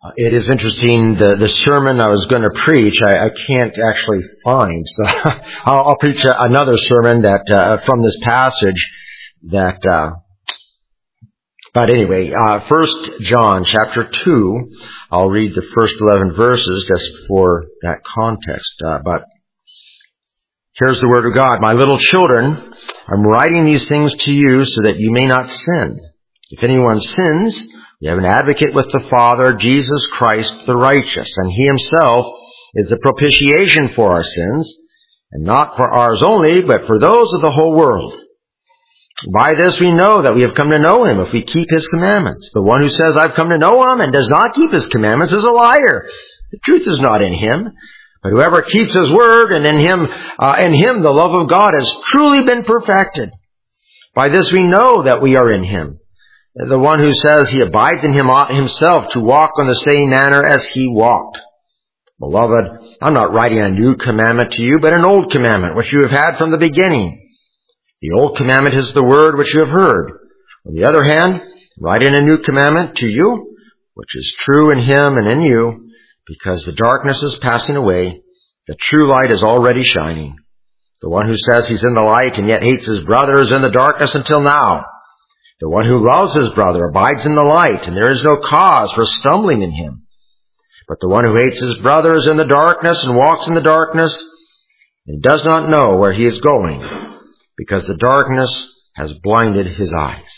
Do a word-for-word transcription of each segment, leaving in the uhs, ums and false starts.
It is interesting, the, the sermon I was going to preach, I, I can't actually find. So I'll, I'll preach a, another sermon that uh, from this passage that, uh, but anyway, uh, First John chapter two, I'll read the first eleven verses just for that context. Uh, but here's the word of God. My little children, I'm writing these things to you so that you may not sin. If anyone sins, we have an advocate with the Father, Jesus Christ the righteous, and He Himself is the propitiation for our sins, and not for ours only, but for those of the whole world. By this we know that we have come to know Him if we keep His commandments. The one who says, I've come to know Him and does not keep His commandments is a liar. The truth is not in him. But whoever keeps His word, and in Him, uh, in Him the love of God has truly been perfected. By this we know that we are in Him. The one who says he abides in Him ought himself to walk on the same manner as He walked. Beloved, I'm not writing a new commandment to you, but an old commandment, which you have had from the beginning. The old commandment is the word which you have heard. On the other hand, writing a new commandment to you, which is true in Him and in you, because the darkness is passing away, the true light is already shining. The one who says he's in the light and yet hates his brother is in the darkness until now. The one who loves his brother abides in the light, and there is no cause for stumbling in him. But the one who hates his brother is in the darkness and walks in the darkness, and does not know where he is going, because the darkness has blinded his eyes.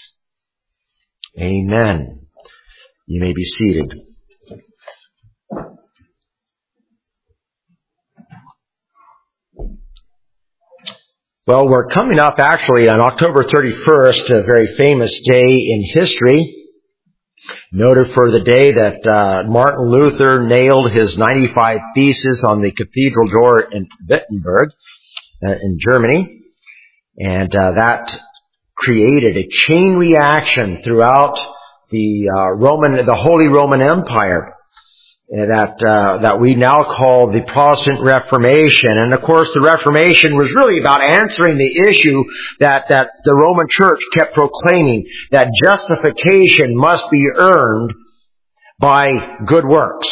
Amen. You may be seated. Well, we're coming up actually on October thirty-first, a very famous day in history, noted for the day that uh, Martin Luther nailed his ninety-five Theses on the cathedral door in Wittenberg, uh, in Germany. And uh, that created a chain reaction throughout the uh, Roman, the Holy Roman Empire, that uh, that we now call the Protestant Reformation. And of course, the Reformation was really about answering the issue that that the Roman Church kept proclaiming, that justification must be earned by good works.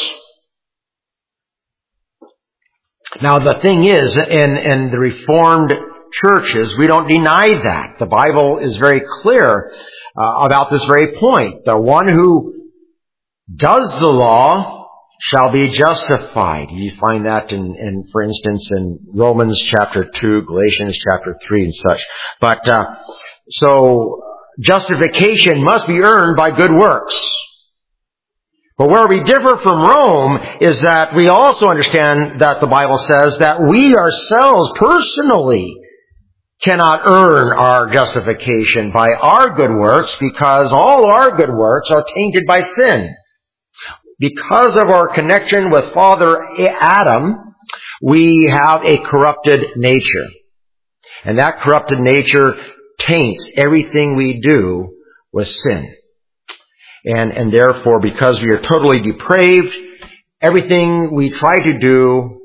Now, the thing is, in in the Reformed churches, we don't deny that. The Bible is very clear uh, about this very point. The one who does the law shall be justified. You find that in, in, for instance, in Romans chapter two, Galatians chapter three, and such. But, uh, so, justification must be earned by good works. But where we differ from Rome is that we also understand that the Bible says that we ourselves personally cannot earn our justification by our good works, because all our good works are tainted by sin. Because of our connection with Father Adam, we have a corrupted nature. And that corrupted nature taints everything we do with sin. And, and therefore, because we are totally depraved, everything we try to do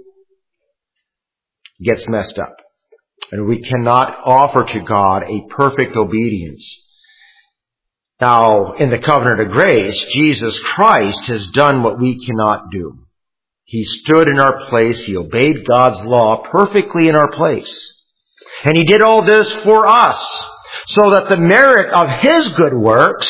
gets messed up. And we cannot offer to God a perfect obedience. Now, in the covenant of grace, Jesus Christ has done what we cannot do. He stood in our place. He obeyed God's law perfectly in our place. And He did all this for us, so that the merit of His good works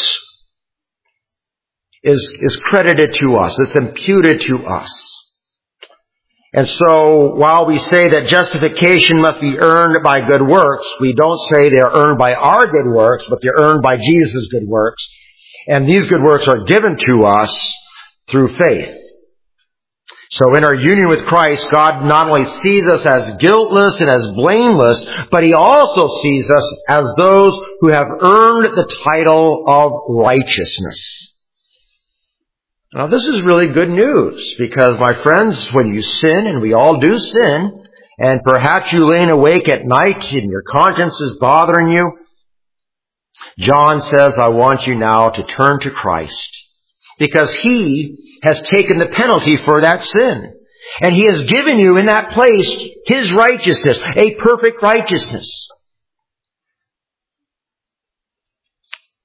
is, is credited to us. It's imputed to us. And so, while we say that justification must be earned by good works, we don't say they're earned by our good works, but they're earned by Jesus' good works. And these good works are given to us through faith. So in our union with Christ, God not only sees us as guiltless and as blameless, but He also sees us as those who have earned the title of righteousness. Now, this is really good news, because, my friends, when you sin, and we all do sin, and perhaps you laying awake at night and your conscience is bothering you, John says, I want you now to turn to Christ, because He has taken the penalty for that sin. And He has given you in that place His righteousness, a perfect righteousness.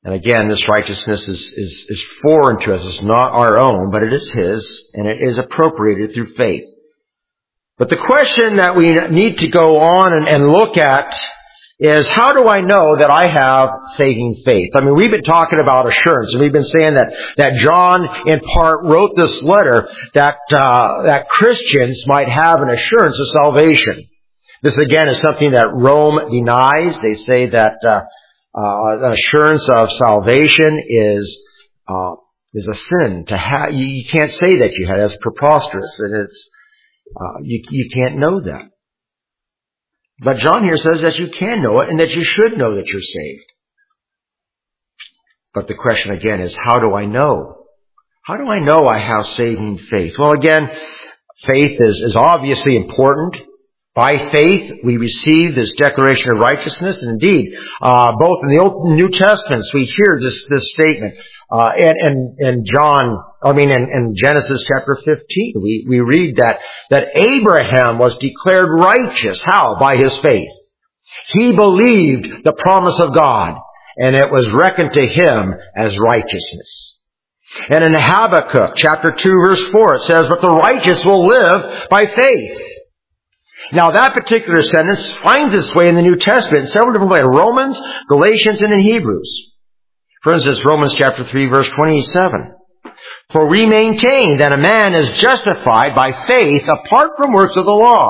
And again, this righteousness is, is, is foreign to us. It's not our own, but it is His, and it is appropriated through faith. But the question that we need to go on and, and look at is, how do I know that I have saving faith? I mean, we've been talking about assurance, and we've been saying that, that John, in part, wrote this letter that, uh, that Christians might have an assurance of salvation. This, again, is something that Rome denies. They say that, uh, uh, an assurance of salvation is, uh, is a sin. To have, you, you can't say that you have. It's preposterous, and it's, uh, you, you can't know that. But John here says that you can know it and that you should know that you're saved. But the question again is, how do I know? How do I know I have saving faith? Well, again, faith is, is obviously important. By faith, we receive this declaration of righteousness. And indeed, uh, both in the Old and New Testaments, we hear this, this statement. Uh, and, and, and John, I mean, in, in Genesis chapter fifteen, we, we read that, that Abraham was declared righteous. How? By his faith. He believed the promise of God, and it was reckoned to him as righteousness. And in Habakkuk chapter two, verse four, it says, "But the righteous will live by faith." Now, that particular sentence finds its way in the New Testament in several different ways. Romans, Galatians, and in Hebrews. For instance, Romans chapter three, verse twenty-seven. "For we maintain that a man is justified by faith apart from works of the law."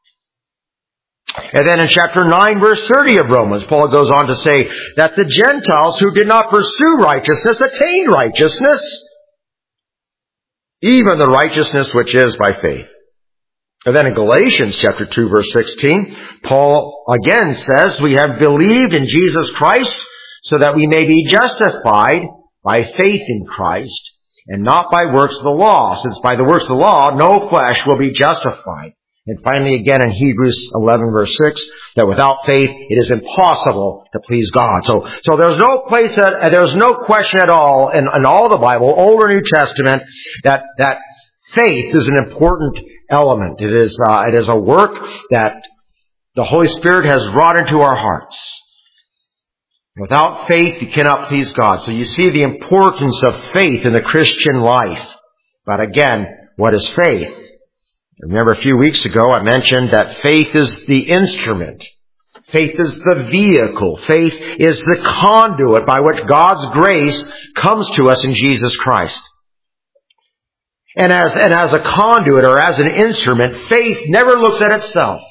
And then in chapter nine, verse thirty of Romans, Paul goes on to say that the Gentiles who did not pursue righteousness attained righteousness, even the righteousness which is by faith. And then in Galatians chapter two, verse sixteen, Paul again says, "We have believed in Jesus Christ so that we may be justified by faith in Christ and not by works of the law, since by the works of the law no flesh will be justified." And finally again in Hebrews eleven, verse six, that without faith it is impossible to please God. So, so there's no place, that, there's no question at all in, in all the Bible, Old or New Testament, that, that faith is an important element. It is, uh, it is a work that the Holy Spirit has wrought into our hearts. Without faith, you cannot please God. So you see the importance of faith in the Christian life. But again, what is faith? Remember a few weeks ago I mentioned that faith is the instrument. Faith is the vehicle. Faith is the conduit by which God's grace comes to us in Jesus Christ. And as, and as a conduit or as an instrument, faith never looks at itself.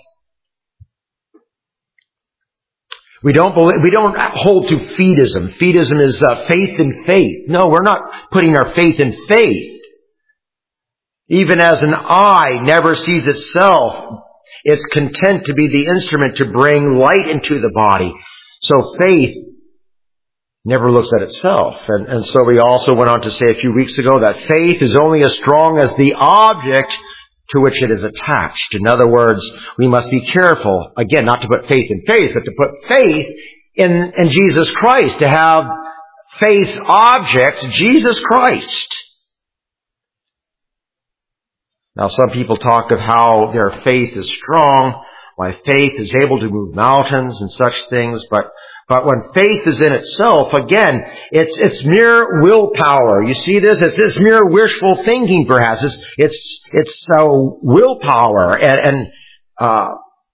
We don't believe, we don't hold to fetism. Fetism is uh, faith in faith. No, we're not putting our faith in faith. Even as an eye never sees itself, it's content to be the instrument to bring light into the body. So faith never looks at itself. And, and so we also went on to say a few weeks ago that faith is only as strong as the object to which it is attached. In other words, we must be careful, again, not to put faith in faith, but to put faith in, in Jesus Christ, to have faith's objects, Jesus Christ. Now, some people talk of how their faith is strong, why faith is able to move mountains and such things, but But when faith is in itself, again, it's it's mere willpower. You see this? It's it's mere wishful thinking, perhaps. It's it's it's uh, willpower, and and, uh,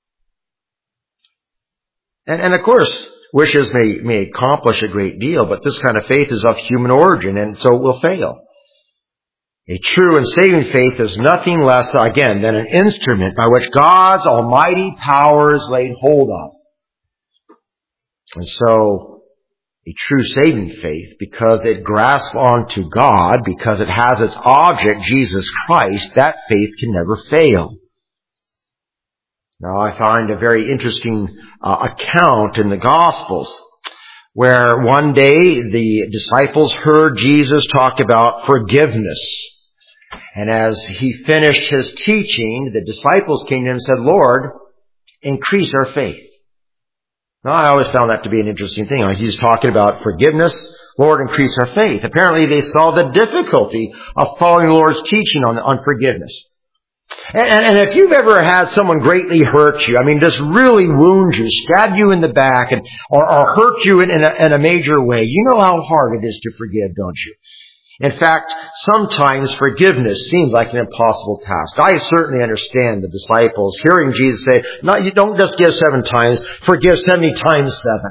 and and of course, wishes may may accomplish a great deal, but this kind of faith is of human origin, and so it will fail. A true and saving faith is nothing less, again, than an instrument by which God's almighty power is laid hold of. And so, a true saving faith, because it grasps onto God, because it has its object, Jesus Christ, that faith can never fail. Now, I find a very interesting uh, account in the Gospels, where one day the disciples heard Jesus talk about forgiveness. And as he finished his teaching, the disciples came to him and said, "Lord, increase our faith." Now, I always found that to be an interesting thing. He's talking about forgiveness. Lord, increase our faith. Apparently, they saw the difficulty of following the Lord's teaching on, on forgiveness. And, and if you've ever had someone greatly hurt you, I mean, just really wound you, stab you in the back, and or, or hurt you in, in, a, in a major way, you know how hard it is to forgive, don't you? In fact, sometimes forgiveness seems like an impossible task. I certainly understand the disciples hearing Jesus say, "Not you don't just give seven times, forgive seventy times seven."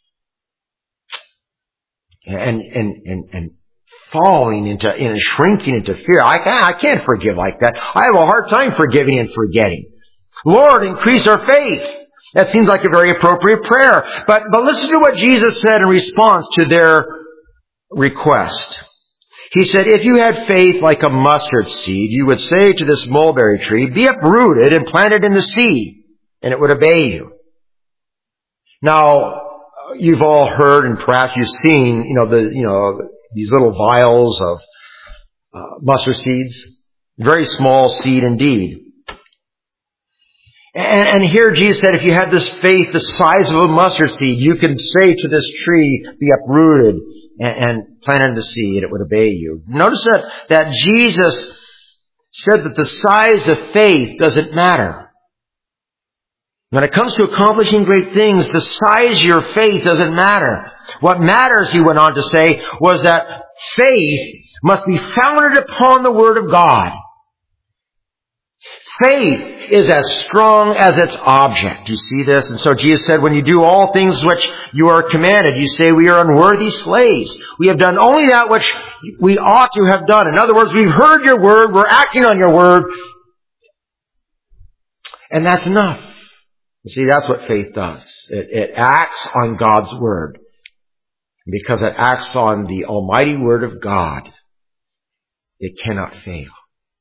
And and and and falling into and shrinking into fear. I can't, I can't forgive like that. I have a hard time forgiving and forgetting. Lord, increase our faith. That seems like a very appropriate prayer. But but listen to what Jesus said in response to their request. He said, if you had faith like a mustard seed, you would say to this mulberry tree, be uprooted and planted in the sea, and it would obey you. Now, you've all heard and perhaps you've seen, you know, the, you know, these little vials of uh, mustard seeds. Very small seed indeed. And, and here Jesus said, if you had this faith the size of a mustard seed, you can say to this tree, be uprooted and, and planted in the sea, and it would obey you. Notice that, that Jesus said that the size of faith doesn't matter. When it comes to accomplishing great things, the size of your faith doesn't matter. What matters, he went on to say, was that faith must be founded upon the Word of God. Faith is as strong as its object. You see this? And so Jesus said, when you do all things which you are commanded, you say we are unworthy slaves. We have done only that which we ought to have done. In other words, we've heard your word, we're acting on your word, and that's enough. You see, that's what faith does. It, it acts on God's Word. Because it acts on the almighty Word of God, it cannot fail.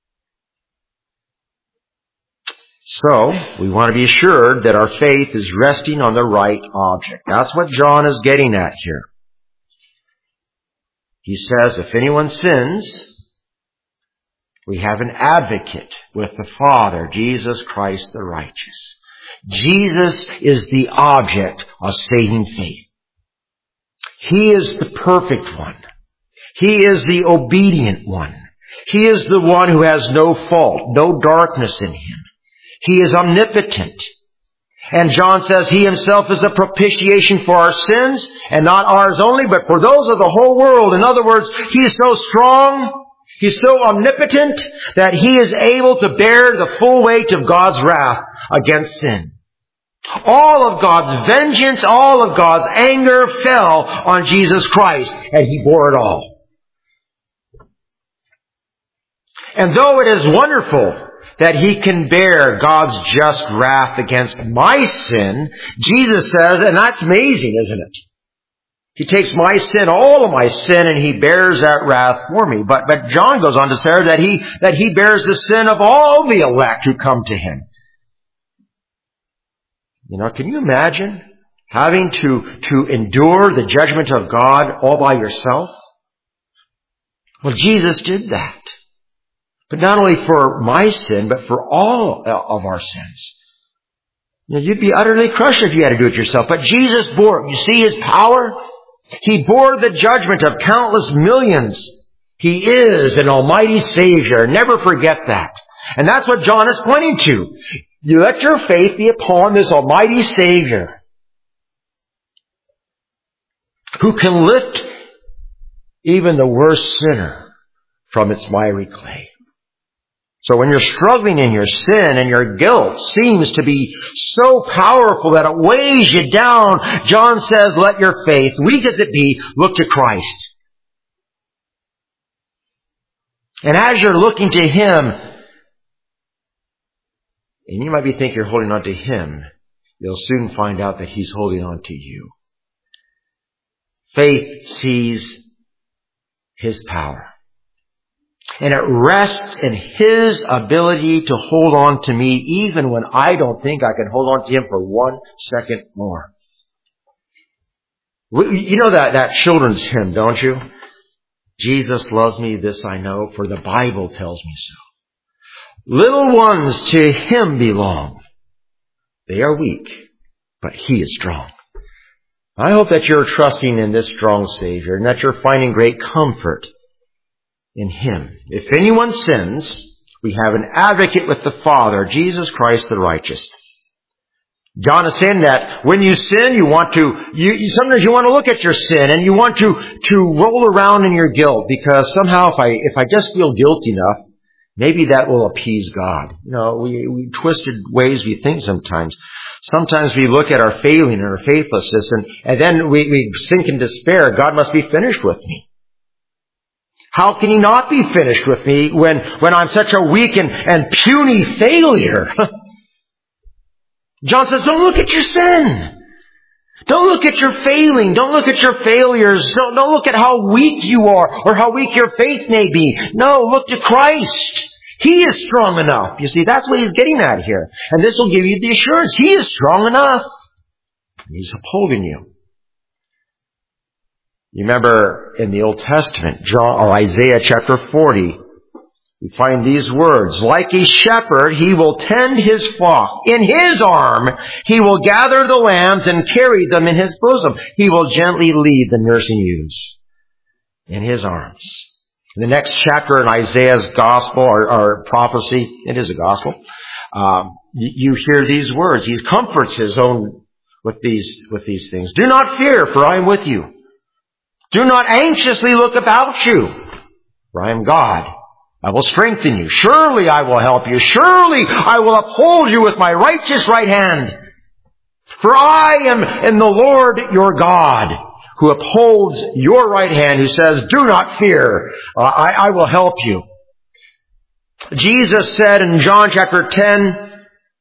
So, we want to be assured that our faith is resting on the right object. That's what John is getting at here. He says, if anyone sins, we have an advocate with the Father, Jesus Christ the righteous. Jesus is the object of saving faith. He is the perfect one. He is the obedient one. He is the one who has no fault, no darkness in him. He is omnipotent. And John says he himself is a propitiation for our sins, and not ours only, but for those of the whole world. In other words, he is so strong, he's so omnipotent, that he is able to bear the full weight of God's wrath against sin. All of God's vengeance, all of God's anger fell on Jesus Christ, and he bore it all. And though it is wonderful that he can bear God's just wrath against my sin, Jesus says, and that's amazing, isn't it? He takes my sin, all of my sin, and he bears that wrath for me. But, but John goes on to say that he, that he bears the sin of all the elect who come to him. You know, can you imagine having to, to endure the judgment of God all by yourself? Well, Jesus did that. But not only for my sin, but for all of our sins. You know, you'd be utterly crushed if you had to do it yourself. But Jesus bore it. You see his power? He bore the judgment of countless millions. He is an almighty Savior. Never forget that. And that's what John is pointing to. You let your faith be upon this almighty Savior who can lift even the worst sinner from its miry clay. So when you're struggling in your sin and your guilt seems to be so powerful that it weighs you down, John says, let your faith, weak as it be, look to Christ. And as you're looking to him, and you might be thinking you're holding on to him, you'll soon find out that he's holding on to you. Faith sees his power. And it rests in his ability to hold on to me even when I don't think I can hold on to him for one second more. You know that, that children's hymn, don't you? Jesus loves me, this I know, for the Bible tells me so. Little ones to him belong. They are weak, but he is strong. I hope that you're trusting in this strong Savior and that you're finding great comfort in him. If anyone sins, We have an advocate with the Father, Jesus Christ the righteous. John is saying that when you sin, you want to, you, you sometimes you want to look at your sin and you want to, to roll around in your guilt because somehow if I, if I just feel guilty enough, maybe that will appease God. You know, we, we twisted ways we think sometimes. Sometimes we look at our failing and our faithlessness and, and then we, we sink in despair. God must be finished with me. How can He not be finished with me when, when I'm such a weak and, and puny failure? John says, don't look at your sin. Don't look at your failing. Don't look at your failures. Don't, don't look at how weak you are or how weak your faith may be. No, look to Christ. He is strong enough. You see, that's what He's getting at here. And this will give you the assurance. He is strong enough. He's upholding you. You remember in the Old Testament, John, or Isaiah chapter forty, we find these words, like a shepherd, He will tend His flock. In His arm, He will gather the lambs and carry them in His bosom. He will gently lead the nursing ewes in His arms. In the next chapter in Isaiah's gospel or, or prophecy, it is a gospel, um, you, you hear these words. He comforts His own with these, with these things. Do not fear, for I am with you. Do not anxiously look about you, for I am God. I will strengthen you. Surely I will help you. Surely I will uphold you with my righteous right hand. For I am in the Lord your God, who upholds your right hand, who says, do not fear. Uh, I, I will help you. Jesus said in John chapter ten,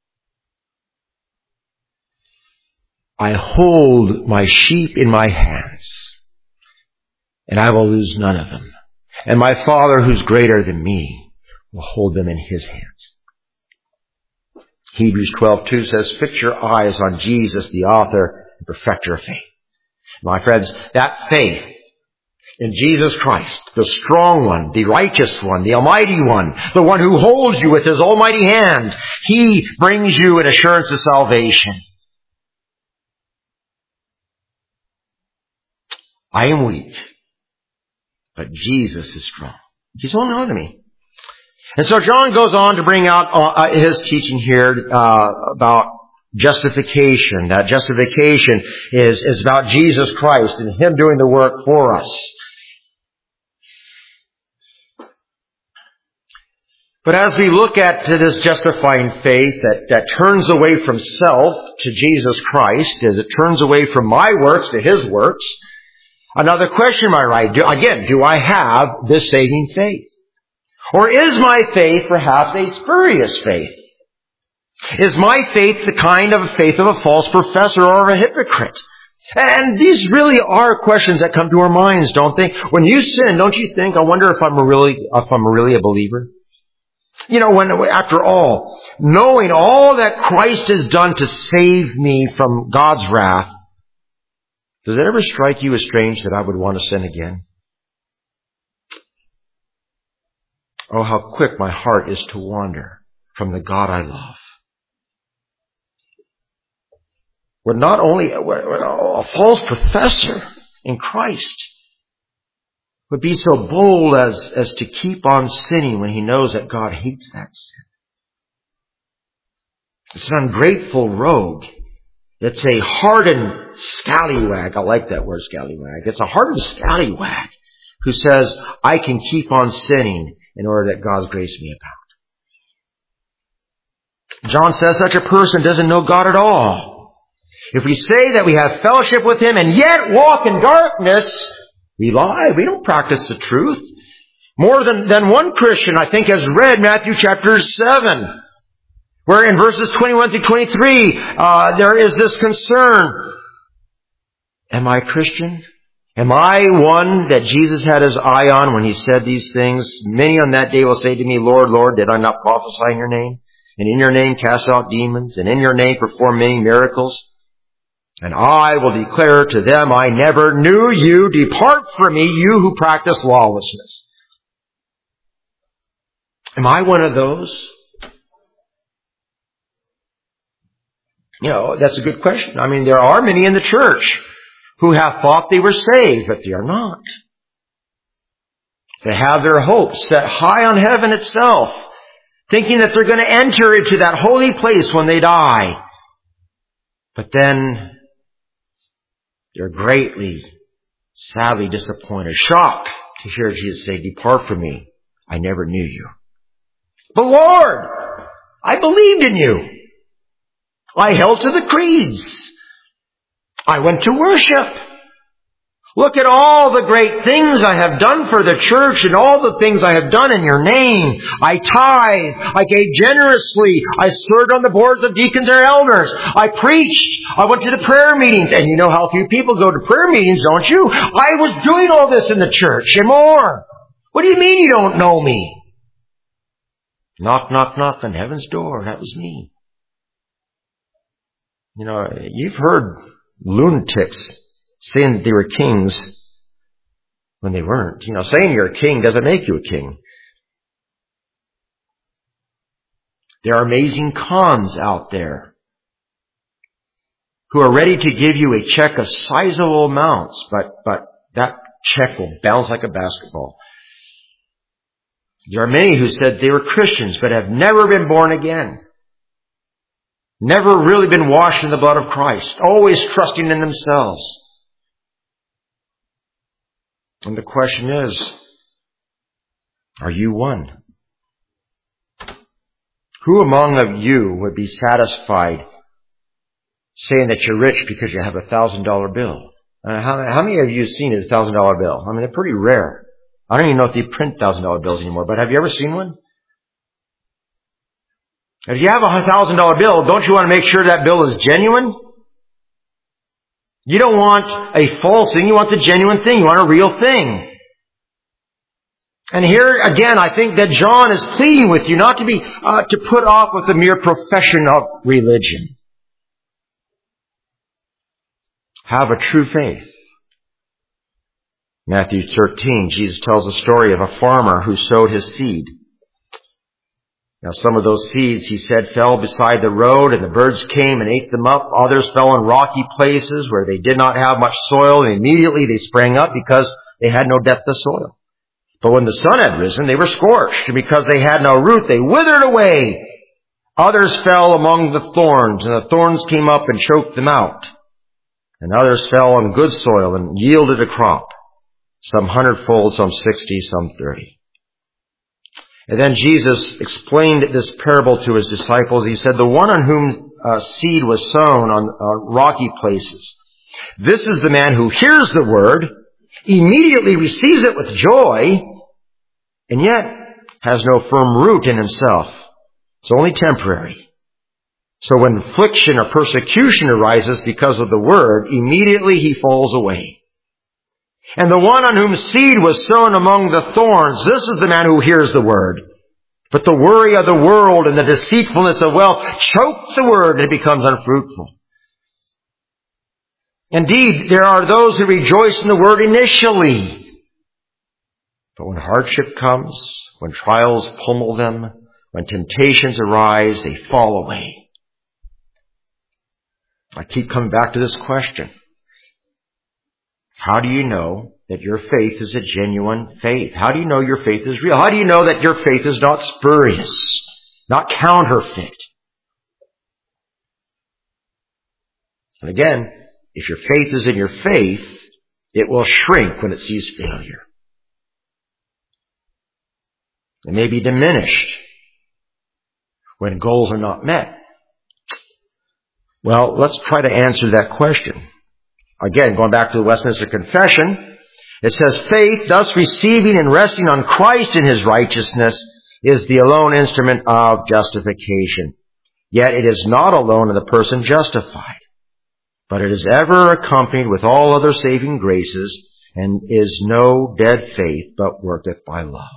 I hold my sheep in my hands, and I will lose none of them. And my Father, who's greater than me, will hold them in His hands. Hebrews twelve two says, fix your eyes on Jesus, the author and perfecter of faith. My friends, that faith in Jesus Christ, the strong one, the righteous one, the almighty one, the one who holds you with His almighty hand, He brings you an assurance of salvation. I am weak, but Jesus is strong. He's holding on to me. And so John goes on to bring out uh, his teaching here uh, about justification. That justification is, is about Jesus Christ and Him doing the work for us. But as we look at this justifying faith that, that turns away from self to Jesus Christ, as it turns away from my works to His works, another question, my right, do, again, do I have this saving faith? Or is my faith perhaps a spurious faith? Is my faith the kind of faith of a false professor or of a hypocrite? And these really are questions that come to our minds, don't they? When you sin, don't you think, I wonder if I'm really, if I'm really a believer? You know, when, after all, knowing all that Christ has done to save me from God's wrath, does it ever strike you as strange that I would want to sin again? Oh, how quick my heart is to wander from the God I love. Would not only a false professor in Christ would be so bold as, as to keep on sinning when he knows that God hates that sin. It's an ungrateful rogue. It's a hardened scallywag. I like that word, scallywag. It's a hardened scallywag who says, I can keep on sinning in order that God's grace me abound. John says such a person doesn't know God at all. If we say that we have fellowship with Him and yet walk in darkness, we lie. We don't practice the truth. More than, than one Christian, I think, has read Matthew chapter seven, where in verses twenty-one through twenty-three, uh, there is this concern. Am I a Christian? Am I one that Jesus had His eye on when He said these things? Many on that day will say to me, Lord, Lord, did I not prophesy in Your name? And in Your name cast out demons? And in Your name perform many miracles? And I will declare to them, I never knew you. Depart from me, you who practice lawlessness. Am I one of those? You know, that's a good question. I mean, there are many in the church who have thought they were saved, but they are not. They have their hopes set high on heaven itself. thinking that they're going to enter into that holy place when they die. But then they're greatly, sadly disappointed, shocked to hear Jesus say, "Depart from me, I never knew you." "But Lord, I believed in you. I held to the creeds. I went to worship. Look at all the great things I have done for the church and all the things I have done in your name. I tithe. I gave generously. I served on the boards of deacons or elders. I preached. I went to the prayer meetings." And you know how few people go to prayer meetings, don't you? "I was doing all this in the church and more. What do you mean you don't know me?" Knock, knock, knock on heaven's door. That was me. You know, you've heard lunatics saying that they were kings when they weren't. You know, saying you're a king doesn't make you a king. There are amazing cons out there who are ready to give you a check of sizable amounts, but, but that check will bounce like a basketball. There are many who said they were Christians but have never been born again. Never really been washed in the blood of Christ. Always trusting in themselves. And the question is, are you one? Who among you would be satisfied saying that you're rich because you have a thousand dollar bill? Uh, how, how many of you have seen a thousand dollar bill? I mean, they're pretty rare. I don't even know if they print thousand dollar bills anymore, but have you ever seen one? If you have a thousand dollar bill, don't you want to make sure that bill is genuine? You don't want a false thing. You want the genuine thing. You want a real thing. And here again, I think that John is pleading with you not to be uh, to put off with the mere profession of religion. Have a true faith. Matthew thirteen, Jesus tells a story of a farmer who sowed his seed. Now some of those seeds, he said, fell beside the road, and the birds came and ate them up. Others fell in rocky places where they did not have much soil, and immediately they sprang up because they had no depth of soil. But when the sun had risen, they were scorched, and because they had no root, they withered away. Others fell among the thorns, and the thorns came up and choked them out. And others fell on good soil and yielded a crop, some hundredfold, some sixty, some thirty. And then Jesus explained this parable to his disciples. He said, the one on whom uh, seed was sown on uh, rocky places. This is the man who hears the word, immediately receives it with joy, and yet has no firm root in himself. It's only temporary. So when affliction or persecution arises because of the word, immediately he falls away. And the one on whom seed was sown among the thorns, this is the man who hears the word. But the worry of the world and the deceitfulness of wealth chokes the word and it becomes unfruitful. Indeed, there are those who rejoice in the word initially. But when hardship comes, when trials pummel them, when temptations arise, they fall away. I keep coming back to this question. How do you know that your faith is a genuine faith? How do you know your faith is real? How do you know that your faith is not spurious, not counterfeit? And again, if your faith is in your faith, it will shrink when it sees failure. It may be diminished when goals are not met. Well, let's try to answer that question. Again, going back to the Westminster Confession, it says, faith, thus receiving and resting on Christ in his righteousness, is the alone instrument of justification. Yet it is not alone in the person justified, but it is ever accompanied with all other saving graces, and is no dead faith, but worketh by love.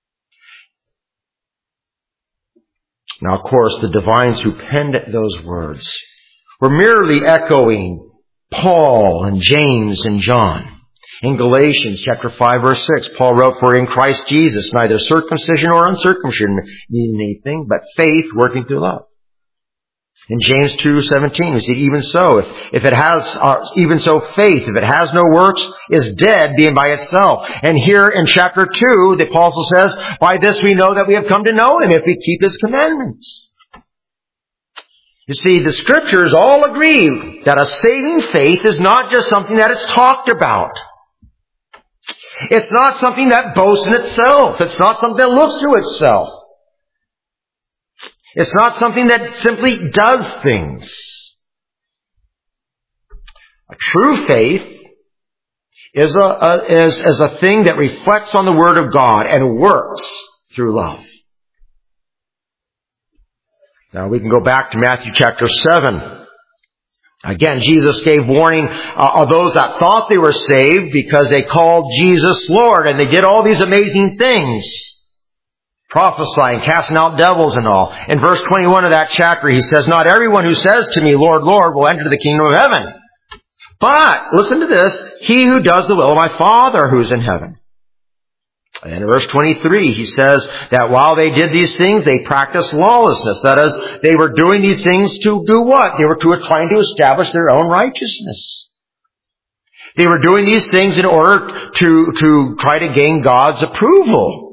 Now, of course, the divines who penned those words were merely echoing Paul and James and John. In Galatians chapter five verse six, Paul wrote, for in Christ Jesus neither circumcision or uncircumcision mean anything, but faith working through love. In James two seventeen, we see, even so, if, if it has, uh, even so faith, if it has no works, is dead, being by itself. And here in chapter two, the apostle says, by this we know that we have come to know Him, if we keep His commandments. You see, the Scriptures all agree that a saving faith is not just something that is talked about. It's not something that boasts in itself. It's not something that looks to itself. It's not something that simply does things. A true faith is a, a, is, is a thing that reflects on the Word of God and works through love. Now we can go back to Matthew chapter seven. Again, Jesus gave warning uh, of those that thought they were saved because they called Jesus Lord, and they did all these amazing things. Prophesying, casting out devils and all. In verse twenty-one of that chapter, He says, not everyone who says to me, Lord, Lord, will enter the kingdom of heaven. But, listen to this, he who does the will of my Father who is in heaven. And in verse twenty-three, He says that while they did these things, they practiced lawlessness. That is, they were doing these things to do what? They were trying to establish their own righteousness. They were doing these things in order to, to try to gain God's approval.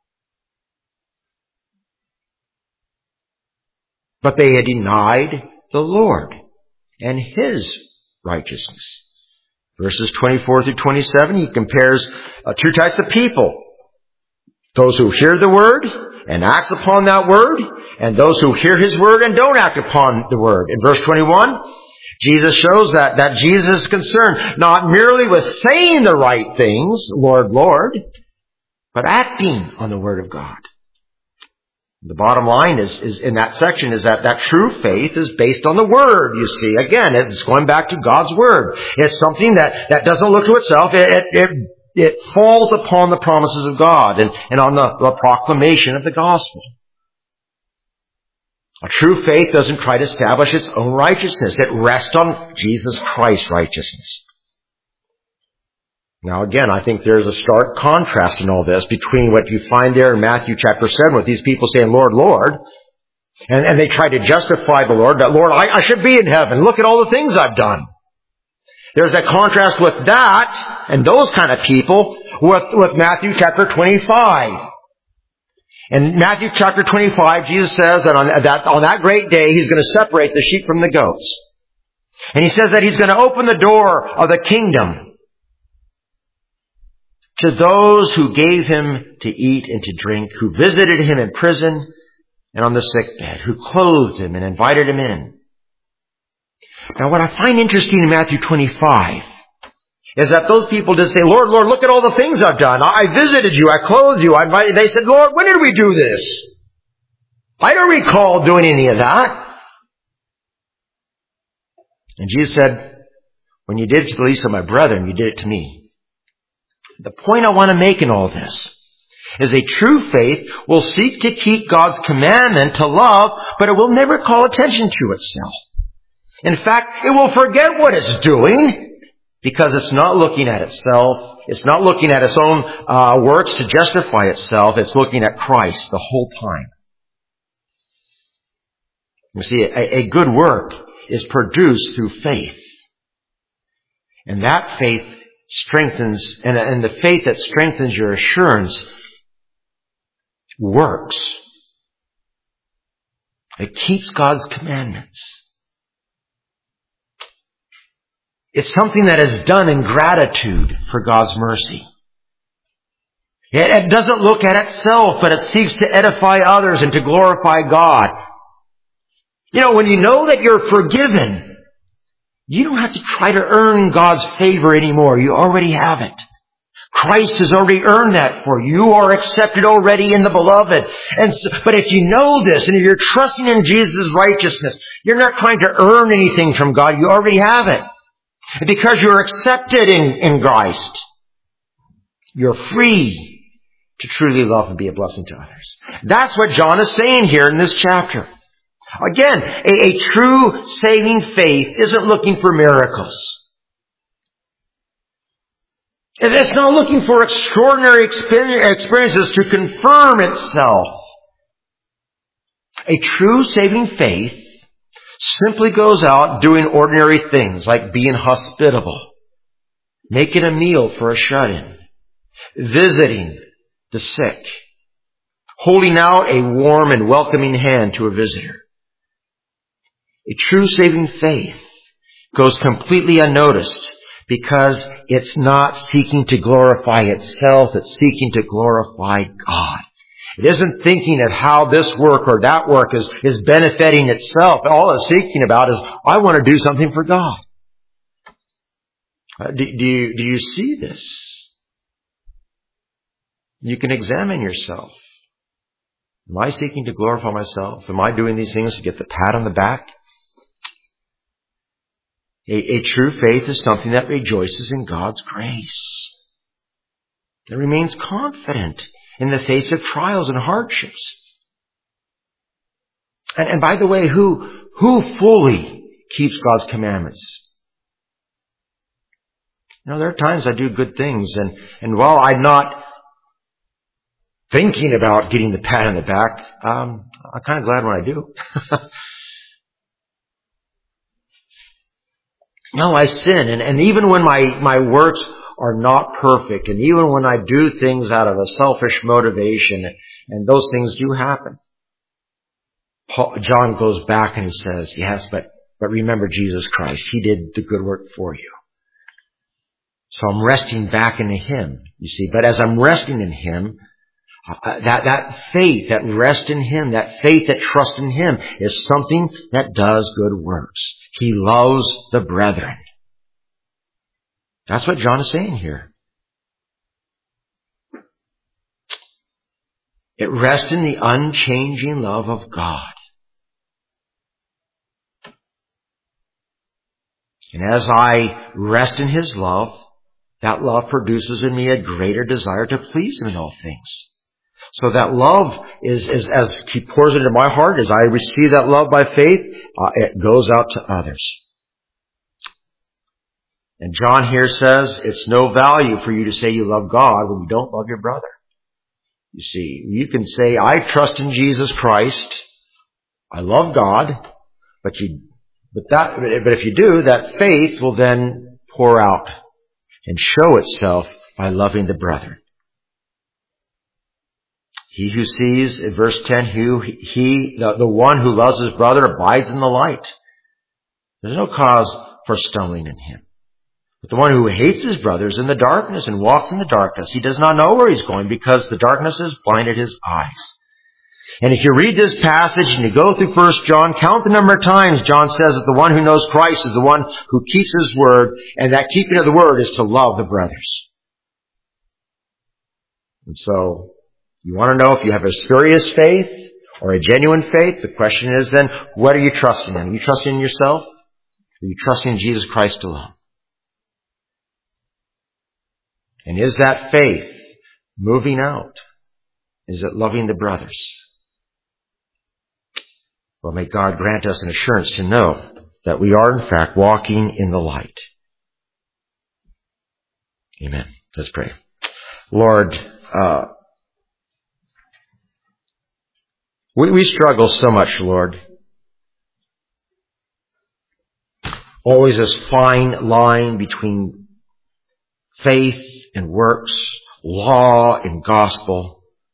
But they had denied the Lord and His righteousness. Verses twenty-four through twenty-seven, He compares uh, two types of people. Those who hear the Word and act upon that Word, and those who hear His Word and don't act upon the Word. In verse twenty-one, Jesus shows that, that Jesus is concerned not merely with saying the right things, Lord, Lord, but acting on the Word of God. The bottom line is, is in that section is that that true faith is based on the Word, you see. Again, it's going back to God's Word. It's something that, that doesn't look to itself. It, it, it, it falls upon the promises of God and, and on the, the proclamation of the gospel. A true faith doesn't try to establish its own righteousness. It rests on Jesus Christ's righteousness. Now again, I think there's a stark contrast in all this between what you find there in Matthew chapter seven with these people saying, Lord, Lord. And, and they try to justify the Lord, that, Lord, I, I should be in heaven. Look at all the things I've done. There's a contrast with that and those kind of people with, with Matthew chapter twenty-five. In Matthew chapter twenty-five, Jesus says that on that, on that great day, He's going to separate the sheep from the goats. And He says that He's going to open the door of the kingdom to those who gave Him to eat and to drink, who visited Him in prison and on the sick bed, who clothed Him and invited Him in. Now what I find interesting in Matthew twenty-five is that those people did say, Lord, Lord, look at all the things I've done. I visited you, I clothed you, I invited. They said, Lord, when did we do this? I don't recall doing any of that. And Jesus said, when you did it to the least of my brethren, you did it to me. The point I want to make in all this is a true faith will seek to keep God's commandment to love, but it will never call attention to itself. In fact, it will forget what it's doing because it's not looking at itself. It's not looking at its own uh, works to justify itself. It's looking at Christ the whole time. You see, a, a good work is produced through faith. And that faith strengthens, and, and the faith that strengthens your assurance works. It keeps God's commandments. It's something that is done in gratitude for God's mercy. It, it doesn't look at itself, but it seeks to edify others and to glorify God. You know, when you know that you're forgiven, you don't have to try to earn God's favor anymore. You already have it. Christ has already earned that for you. You are accepted already in the beloved. And so, but if you know this, and if you're trusting in Jesus' righteousness, you're not trying to earn anything from God. You already have it. Because you're accepted in, in Christ, you're free to truly love and be a blessing to others. That's what John is saying here in this chapter. Again, a, a true saving faith isn't looking for miracles. It's not looking for extraordinary experiences to confirm itself. A true saving faith simply goes out doing ordinary things like being hospitable, making a meal for a shut-in, visiting the sick, holding out a warm and welcoming hand to a visitor. A true saving faith goes completely unnoticed because it's not seeking to glorify itself, it's seeking to glorify God. It isn't thinking of how this work or that work is, is benefiting itself. All it's seeking about is, I want to do something for God. Uh, do, do you, do you see this? You can examine yourself. Am I seeking to glorify myself? Am I doing these things to get the pat on the back? A, a true faith is something that rejoices in God's grace. It remains confident in the face of trials and hardships. And, and by the way, who, who fully keeps God's commandments? You know, there are times I do good things, and, and while I'm not thinking about getting the pat on the back, um, I'm kind of glad when I do. No, I sin, and, and even when my, my works are not perfect, and even when I do things out of a selfish motivation, and those things do happen, Paul, John goes back and he says, yes, but, but remember Jesus Christ. He did the good work for you. So I'm resting back into Him, you see. But as I'm resting in Him, uh, that, that faith, that rest in Him, that faith that trusts in Him is something that does good works. He loves the brethren. That's what John is saying here. It rests in the unchanging love of God. And as I rest in His love, that love produces in me a greater desire to please Him in all things. So that love is, is as He pours into my heart, as I receive that love by faith, uh, it goes out to others. And John here says it's no value for you to say you love God when you don't love your brother. You see, you can say, I trust in Jesus Christ, I love God, but you, but that, but if you do, that faith will then pour out and show itself by loving the brethren. He who sees, in verse ten, who he, the, the one who loves his brother abides in the light. There's no cause for stumbling in him. But the one who hates his brother is in the darkness and walks in the darkness. He does not know where he's going because the darkness has blinded his eyes. And if you read this passage and you go through First John, count the number of times John says that the one who knows Christ is the one who keeps His word, and that keeping of the word is to love the brothers. And so, you want to know if you have a spurious faith or a genuine faith? The question is then, what are you trusting in? Are you trusting in yourself? Or are you trusting in Jesus Christ alone? And is that faith moving out? Is it loving the brothers? Well, may God grant us an assurance to know that we are in fact walking in the light. Amen. Let's pray. Lord, uh, we, we struggle so much, Lord. Always this fine line between faith and works, law and gospel.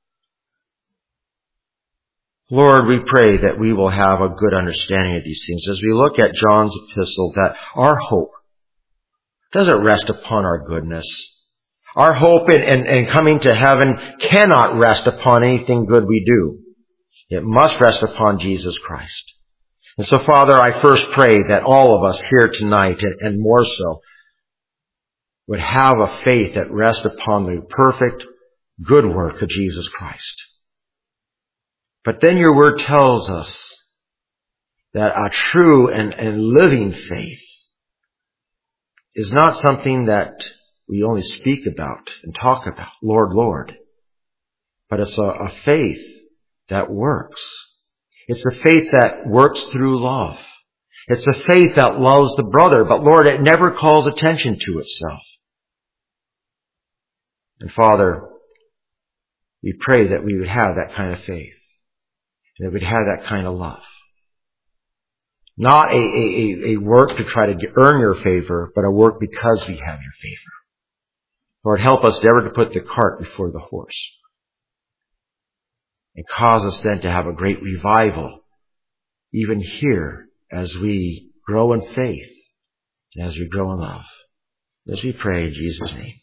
Lord, we pray that we will have a good understanding of these things as we look at John's epistle, that our hope doesn't rest upon our goodness. Our hope in, in, in coming to heaven cannot rest upon anything good we do. It must rest upon Jesus Christ. And so, Father, I first pray that all of us here tonight, and, and more so, would have a faith that rests upon the perfect, good work of Jesus Christ. But then your word tells us that a true and, and living faith is not something that we only speak about and talk about, Lord, Lord. But it's a, a faith that works. It's a faith that works through love. It's a faith that loves the brother, but Lord, it never calls attention to itself. And Father, we pray that we would have that kind of faith. That we'd have that kind of love. Not a, a, a work to try to get, earn your favor, but a work because we have your favor. Lord, help us never to put the cart before the horse. And cause us then to have a great revival, even here, as we grow in faith and as we grow in love. As we pray in Jesus' name.